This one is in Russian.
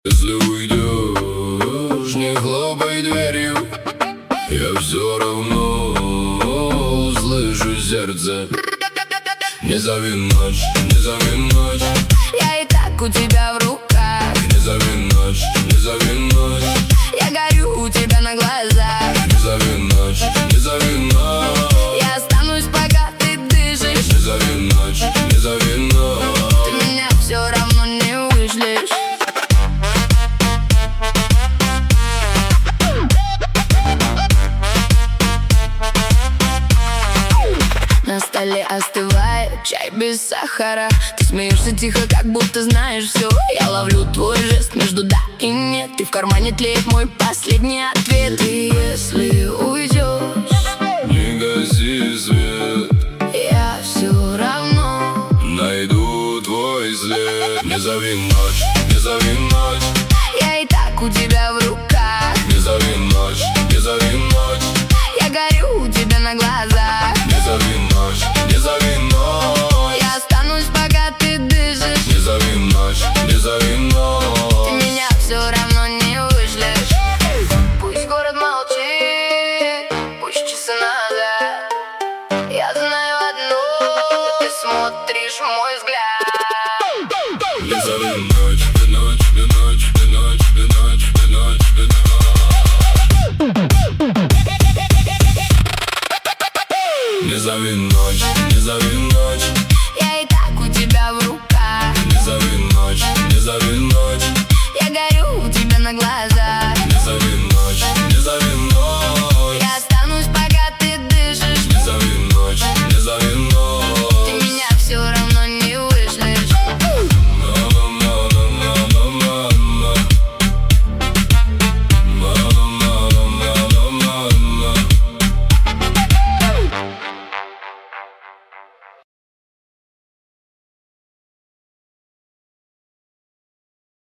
Если уйдешь, не хлопай дверью, я все равно услышу сердце. Не зови ночь, не зови ночь, Я и так у тебя в руках. не зови ночь, не зови ночь, Я горю у тебя на глазах. не зови ночь, не зови ночь, Я останусь, пока ты дышишь. не зови ночь, не зови ночь. Ты меня все равно не вышлешь. На столе остывает чай без сахара. Ты смеешься тихо, как будто знаешь все. Я ловлю твой жест между да и нет. И в кармане тлеет мой последний ответ. И если уйдешь,